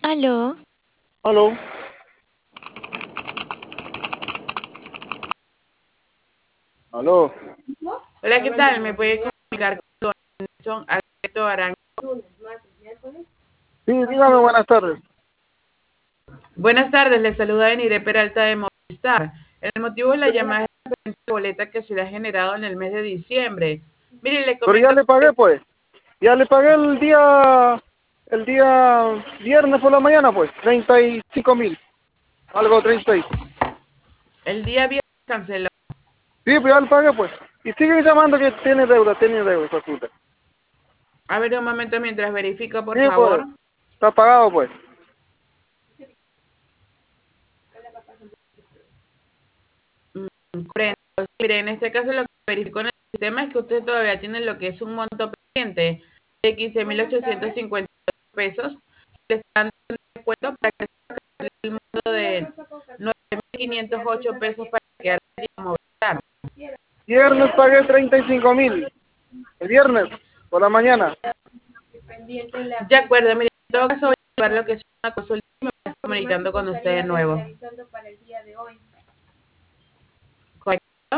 Aló, Aló, aló. Hola, ¿qué tal? ¿Me puede comunicar con Nelson Alberto Arango? Sí, dígame, buenas tardes. Buenas tardes, le saluda Enire Peralta de Movistar. El motivo de la llamada es referente a la boleta que se le ha generado en el mes de diciembre. Mire, le Pero ya comento le que pagué, pues. Ya le pagué el día viernes por la mañana, pues. 35.000. Algo 36. el día viernes canceló. Sí, pues ya le pagué, pues. Y siguen llamando que tiene deuda, esa puta. A ver, un momento mientras verifico, Sí, por pues. favor. Está pagado, pues. Comprendo. Mire, en este caso lo que verifico en el sistema es que usted todavía tiene lo que es un monto pendiente de 15.850 pesos. Le están dando descuento para que se el monto de 9.508 pesos para quedar como votar. Viernes pagué 35.000. El viernes por la mañana. De acuerdo, mire, en todo caso voy a llevar lo que es una consulta y me voy a estar comunicando con usted de nuevo. ¿Correcto?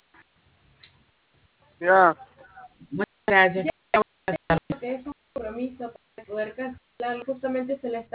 Ya. Muchas gracias.